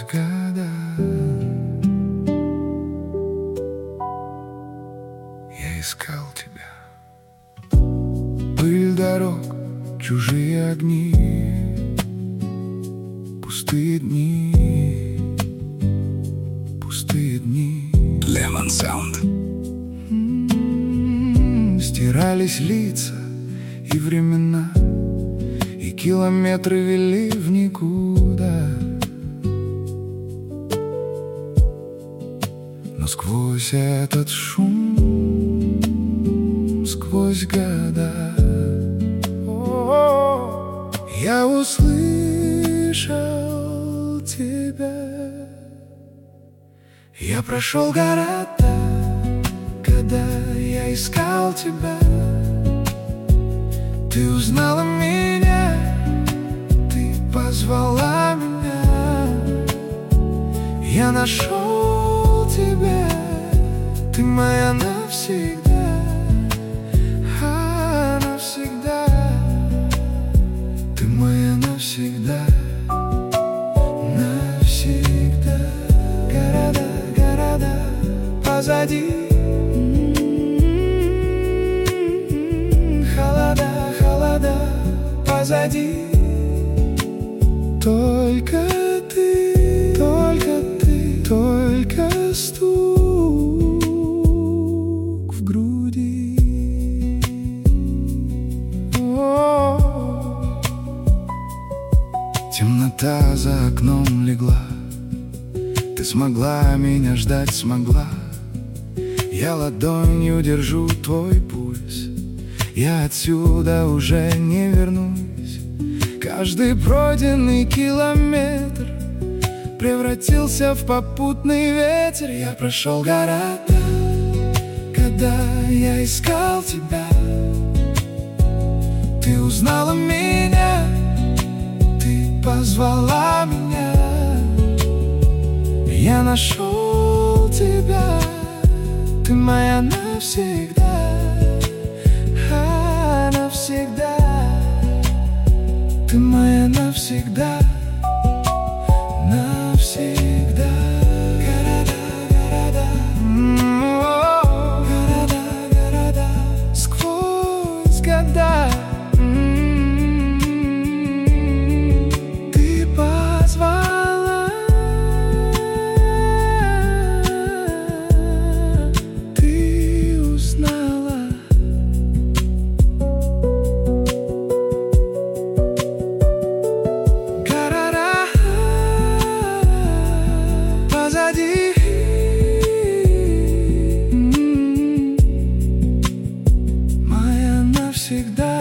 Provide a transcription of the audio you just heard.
года я искал тебя. Пыль дорог, чужие огни, пустые дни, пустые дни. Lemon Sound. Стирались лица и времена, и километры вели в никуда. Но сквозь этот шум, сквозь года, я услышал тебя. Я прошел города, когда я искал тебя. Ты узнала меня, ты позвала меня. Я нашел тебя, ты моя навсегда, навсегда. Ты моя навсегда, навсегда. Города, города позади, холода, холода позади. Только ты, только ты, только стук в груди. Темнота за окном легла, ты смогла меня ждать, смогла. Я ладонью держу твой пульс, я отсюда уже не вернусь. Каждый пройденный километр превратился в попутный ветер. Я прошел города, когда я искал тебя. Ты узнала меня, ты позвала меня. Я нашел тебя, ты моя навсегда, навсегда. Ты моя навсегда, навсегда. Города, города, города, города, сквозь года. Ты позвала, ты узнала. Позади, моя навсегда.